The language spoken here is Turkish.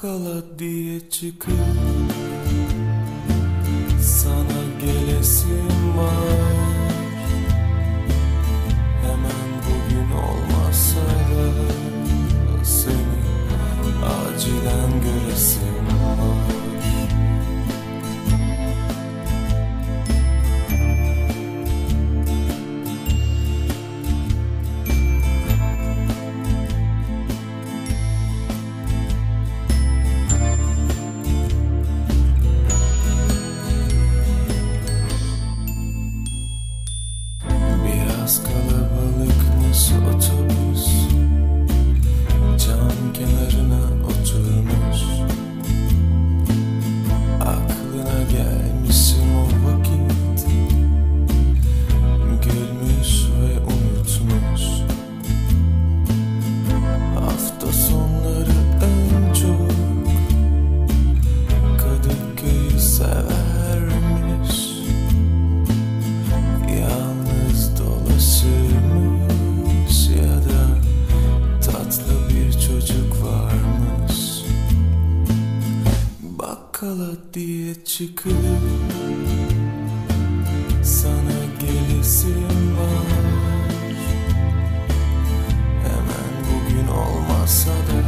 Bakkala diye çıkıp sana gelesim var. Hemen bugün olmazsa da seni acilen göresim var. Biraz kalabalıkmış otobüs, cam kenarına oturmuş. Aklına gelmişim o vakit, gülmüş ve unutmuş. Hafta sonları en çok Kadıköy'ü severmiş. Yalnız dolaşırmış ya da tatlı bir çocuk varmış. Bakkala diye çıkıp sana gelesim var. Hemen bugün olmazsa da